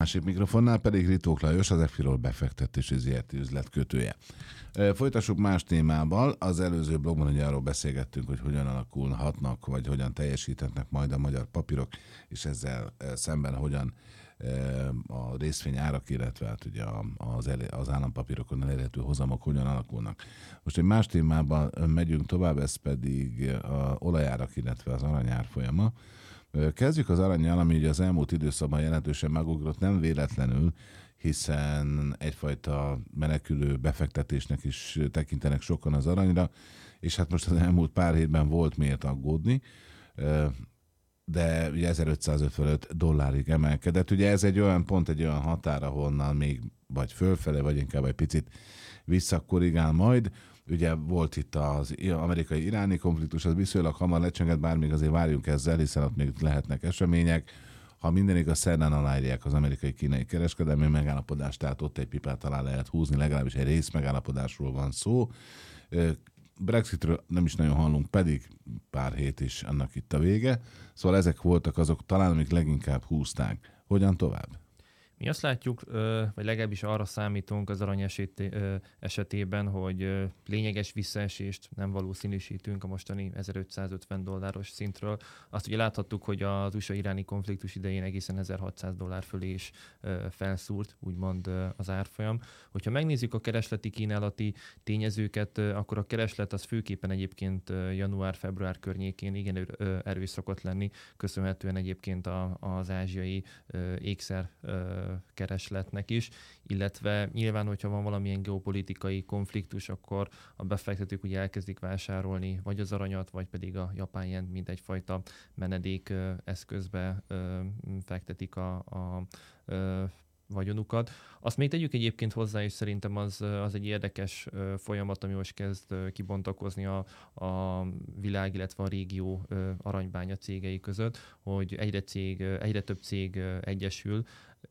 Másik mikrofonnál pedig Ritók Lajos, az EFIROL befektetési ZRT üzletkötője. Folytassuk más témával. Az előző blogban ugye arról beszélgettünk, hogy hogyan alakulhatnak, vagy hogyan teljesíthetnek majd a magyar papírok, és ezzel szemben hogyan a részvény árak, illetve hát ugye az állampapírokon elérhető hozamok hogyan alakulnak. Most egy más témában megyünk tovább, ez pedig az olajárak, illetve az aranyár folyama. Kezdjük az arannyal, ami ugye az elmúlt időszakban jelentősen megugrott, nem véletlenül, hiszen egyfajta menekülő befektetésnek is tekintenek sokan az aranyra, és hát most az elmúlt pár hétben volt miért aggódni, de ugye $1555 emelkedett. Ugye ez egy olyan pont, egy olyan határ, ahonnan még vagy fölfele, vagy inkább egy picit visszakorrigál majd. Ugye volt itt az amerikai-iráni konfliktus, az viszonylag hamar lecsengett, bár még azért várjunk ezzel, hiszen ott még lehetnek események. Ha minden igaz, szerdán aláírják az amerikai-kínai kereskedelmi megállapodást, tehát ott egy pipát alá lehet húzni, legalábbis egy részmegállapodásról van szó. Brexitről nem is nagyon hallunk, pedig pár hét is annak itt a vége. Szóval ezek voltak azok talán, amik leginkább húzták. Hogyan tovább? Mi azt látjuk, vagy legalábbis arra számítunk az arany esetében, hogy lényeges visszaesést nem valószínűsítünk a mostani $1550 szintről. Azt ugye láthattuk, hogy az USA-iráni konfliktus idején egészen $1600 fölé is felszúrt, úgymond az árfolyam. Hogyha megnézzük a keresleti kínálati tényezőket, akkor a kereslet az főképpen egyébként január-február környékén igen erős szokott lenni, köszönhetően egyébként az ázsiai ékszer keresletnek is, illetve nyilván, hogyha van valamilyen geopolitikai konfliktus, akkor a befektetők ugye elkezdik vásárolni vagy az aranyat, vagy pedig a japán jent, mint egyfajta menedék eszközbe fektetik a vagyonukat. Azt még tegyük egyébként hozzá, és szerintem az egy érdekes folyamat, ami most kezd kibontakozni a világ, illetve a régió aranybánya cégei között, hogy egyre több cég egyesül,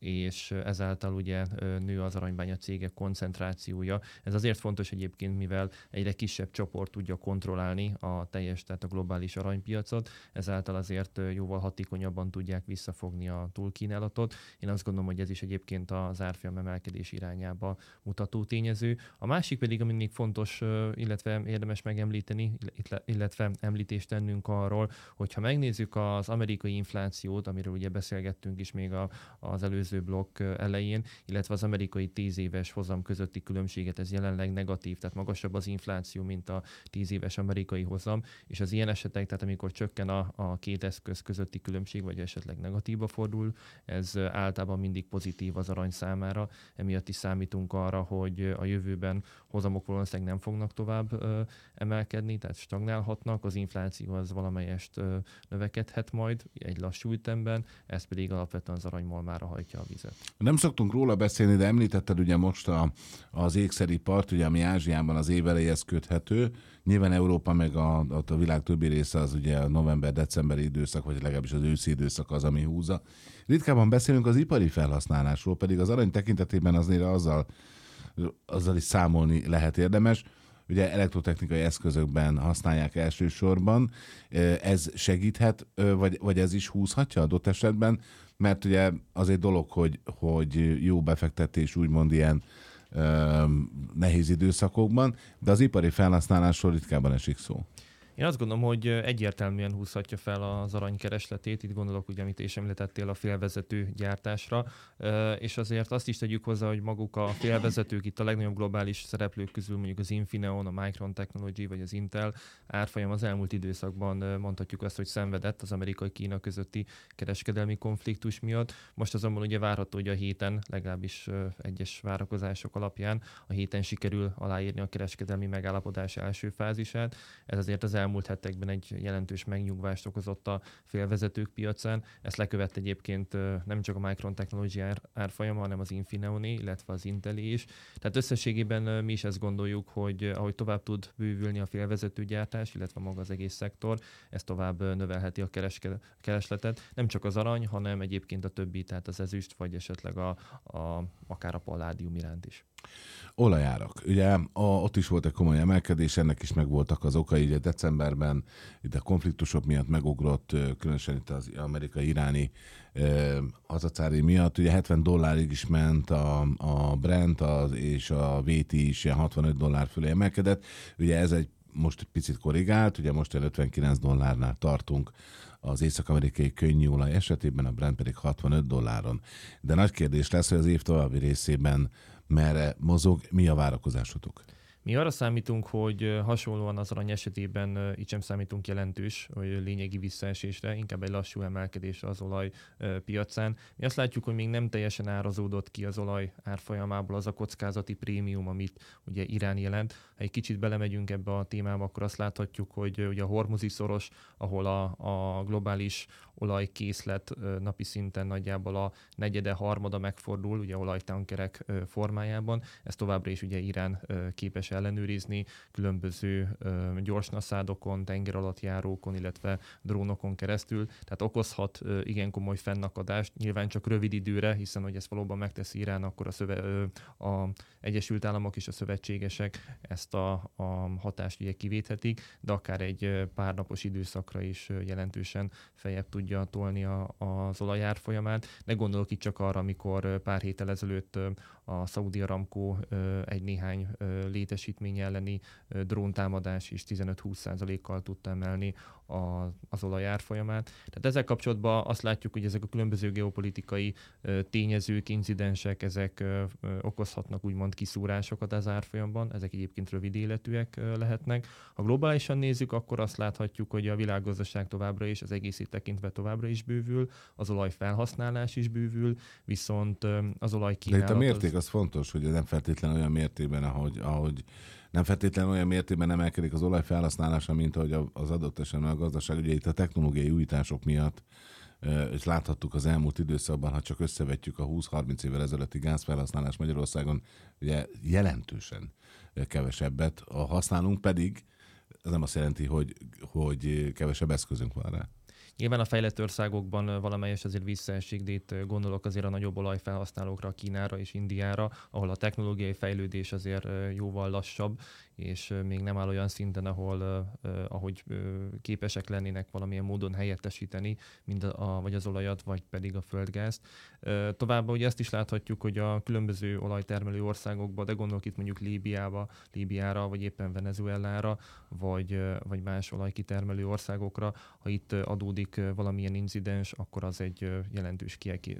és ezáltal ugye nő az aranybánya cégek koncentrációja. Ez azért fontos egyébként, mivel egyre kisebb csoport tudja kontrollálni a teljes, tehát a globális aranypiacot, ezáltal azért jóval hatékonyabban tudják visszafogni a túlkínálatot. Én azt gondolom, hogy ez is egyébként az árfolyam emelkedés irányába mutató tényező. A másik pedig, ami még fontos, illetve érdemes megemlíteni, illetve említést tennünk arról, hogyha megnézzük az amerikai inflációt, amiről ugye beszélgettünk is még az előző blokk elején, illetve az amerikai 10 éves hozam közötti különbséget, ez jelenleg negatív, tehát magasabb az infláció, mint a 10 éves amerikai hozam, és az ilyen esetek, tehát amikor csökken a két eszköz közötti különbség, vagy esetleg negatívba fordul, ez általában mindig pozitív az arany számára, emiatt is számítunk arra, hogy a jövőben hozamok valószínűleg nem fognak tovább emelkedni, tehát stagnálhatnak, az infláció az valamelyest növekedhet majd egy lassú ütemben, ez pedig alapvetően az aranymalmára hajtja a vizet. Nem szoktunk róla beszélni, de említetted ugye most az ékszeripart, ugye, ami Ázsiában az év elejéhez köthető. Nyilván Európa meg a világ többi része az ugye a november-decemberi időszak, vagy legalábbis az őszi időszak az, ami húzza. Ritkában beszélünk az ipari felhasználásról, pedig az arany tekintetében azért azzal is számolni lehet érdemes. Ugye elektrotechnikai eszközökben használják elsősorban. Ez segíthet, vagy ez is húzhatja adott esetben? Mert ugye az egy dolog, hogy jó befektetés úgymond ilyen nehéz időszakokban, de az ipari felhasználásról ritkában esik szó. Én azt gondolom, hogy egyértelműen húzhatja fel az arany keresletét, itt gondolok, ugye, amit is említettél a félvezető gyártásra, és azért azt is tegyük hozzá, hogy maguk a félvezetők, itt a legnagyobb globális szereplők közül mondjuk az Infineon, a Micron Technology vagy az Intel árfolyam az elmúlt időszakban mondhatjuk azt, hogy szenvedett az amerikai-Kína közötti kereskedelmi konfliktus miatt. Most azonban ugye várható, hogy a héten, legalábbis egyes várakozások alapján a héten sikerül aláírni a kereskedelmi megállapodás első fázisát. Ez azért az elmúlt hetekben egy jelentős megnyugvást okozott a félvezetők piacán. Ezt lekövett egyébként nem csak a Micron Technology árfolyama, hanem az Infineoné, illetve az Intelé is. Tehát összességében mi is ezt gondoljuk, hogy ahogy tovább tud bővülni a félvezetőgyártás, illetve maga az egész szektor, ez tovább növelheti a keresletet. Nem csak az arany, hanem egyébként a többi, tehát az ezüst, vagy esetleg akár a palládium iránt is. Olajárak. Ugye ott is volt egy komoly emelkedés, ennek is megvoltak az okai. Ugye decemberben itt a konfliktusok miatt megugrott, különösen itt az amerikai-iráni hazacári miatt. Ugye $70 is ment a Brent és a VT is ilyen $65 fölé emelkedett. Ugye ez most picit korrigált, ugye most $59 tartunk az észak-amerikai könnyű olaj esetében, a Brent pedig $65. De nagy kérdés lesz, hogy az év további részében merre mozog, mi a várakozásotok? Mi arra számítunk, hogy hasonlóan az arany esetében itt sem számítunk jelentős, vagy lényegi visszaesésre, inkább egy lassú emelkedésre az olaj piacán. Mi azt látjuk, hogy még nem teljesen árazódott ki az olaj árfolyamából az a kockázati prémium, amit ugye Irán jelent. Ha egy kicsit belemegyünk ebbe a témába, akkor azt láthatjuk, hogy ugye a hormuzi szoros, ahol a globális olajkészlet napi szinten nagyjából a negyede, harmada megfordul, ugye olajtankerek formájában. Ez továbbra is ugye Irán képes ellenőrizni különböző gyorsnaszádokon, tengeralattjárókon, illetve drónokon keresztül. Tehát okozhat igen komoly fennakadást, nyilván csak rövid időre, hiszen hogy ezt valóban megteszi Irán, akkor a Egyesült Államok és a szövetségesek ezt a hatást ugye kivéthetik, de akár egy pár napos időszakra is jelentősen feljebb tudja tolni az olajárfolyamát. Ne gondolok itt csak arra, amikor pár héttel ezelőtt a Saudi Aramco egy-néhány létesítmény elleni dróntámadás is 15-20%-kal tudta emelni az olajárfolyamát. Tehát ezzel kapcsolatban azt látjuk, hogy ezek a különböző geopolitikai tényezők, incidensek, ezek okozhatnak úgymond kiszúrásokat az árfolyamban, ezek egyébként rövid életűek lehetnek. Ha globálisan nézzük, akkor azt láthatjuk, hogy a világgazdaság továbbra is, az egészét tekintve továbbra is bővül, az olajfelhasználás is bővül, viszont az olajkínálat... De itt a mérték az fontos, hogy nem feltétlenül olyan mértékben, ahogy nem feltétlenül olyan mértékben emelkedik az olaj felhasználása, mint ahogy az adott esetben a gazdaság. Ugye itt a technológiai újítások miatt, és láthattuk az elmúlt időszakban, ha csak összevetjük a 20-30 évvel ezelőtti gázfelhasználás Magyarországon, ugye jelentősen kevesebbet használunk, pedig ez nem azt jelenti, hogy kevesebb eszközünk van rá. Nyilván a fejlett országokban valamelyes azért visszaesik, de itt gondolok azért a nagyobb olajfelhasználókra, Kínára és Indiára, ahol a technológiai fejlődés azért jóval lassabb, és még nem áll olyan szinten, ahogy képesek lennének valamilyen módon helyettesíteni vagy az olajat, vagy pedig a földgázt. Továbbá ugye ezt is láthatjuk, hogy a különböző olajtermelő országokban, de gondolok itt mondjuk Líbiára, vagy éppen Venezuelára, vagy más olajkitermelő országokra, ha itt adódik valamilyen incidens, akkor az egy jelentős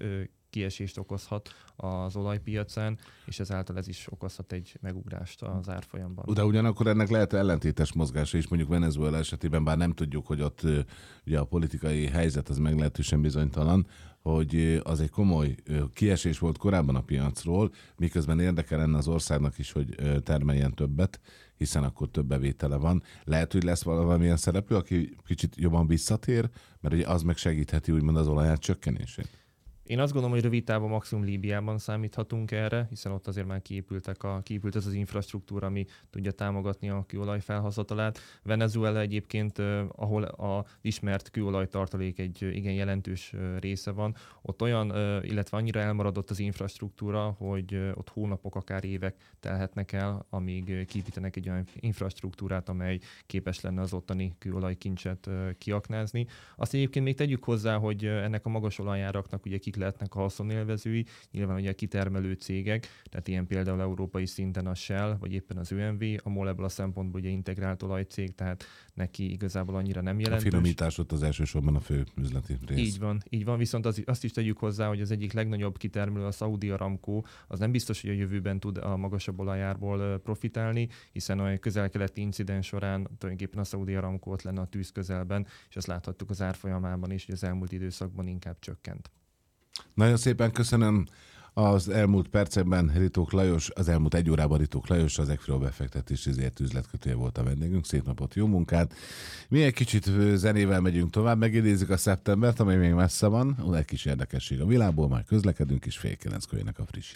kiesést okozhat az olajpiacán, és ezáltal ez is okozhat egy megugrást az árfolyamban. De ugyanakkor ennek lehet ellentétes mozgása is, mondjuk Venezuela esetében, bár nem tudjuk, hogy ott ugye a politikai helyzet az meglehetősen bizonytalan, hogy az egy komoly kiesés volt korábban a piacról, miközben érdekel lenne az országnak is, hogy termeljen többet, hiszen akkor több bevétele van. Lehet, hogy lesz valamilyen szereplő, aki kicsit jobban visszatér, mert ugye az meg segítheti úgymond az olajár csökkenését. Én azt gondolom, hogy rövid távon maximum Líbiában számíthatunk erre, hiszen ott azért már kiépült ez az infrastruktúra, ami tudja támogatni a kőolaj felhozatalát. Venezuela egyébként, ahol az ismert kőolajtartalék egy igen jelentős része van, ott olyan, illetve annyira elmaradott az infrastruktúra, hogy ott hónapok, akár évek telhetnek el, amíg kiépítenek egy olyan infrastruktúrát, amely képes lenne az ottani kőolajkincset kiaknázni. Azt egyébként még tegyük hozzá, hogy ennek a magas olajáraknak ugye kik lehetnek a haszonélvezői, nyilván ugye a kitermelő cégek, tehát ilyen például európai szinten a Shell, vagy éppen az ÖMV, a MOL ebből a szempontból ugye integrált olajcég, tehát neki igazából annyira nem jelentős. A finomítás ott az elsősorban a fő üzleti rész. Így van, viszont azt is tegyük hozzá, hogy az egyik legnagyobb kitermelő, a Saudi Aramco, az nem biztos, hogy a jövőben tud a magasabb olajárból profitálni, hiszen a közel-keleti incidens során tulajdonképpen a Saudi Aramco ott lenne a tűz közelben, és azt láthattuk az árfolyamában is, hogy az elmúlt időszakban inkább csökkent. Nagyon szépen köszönöm. Az elmúlt percekben Ritók Lajos, az elmúlt egy órában Ritók Lajos, az Equilor befektetési ZRT üzletkötője volt a vendégünk. Szép napot, jó munkát! Mi egy kicsit zenével megyünk tovább, megidézzük a szeptembert, amely még messze van, egy kis érdekesség a világból, majd közlekedünk, és 8:30 jönnek a friss.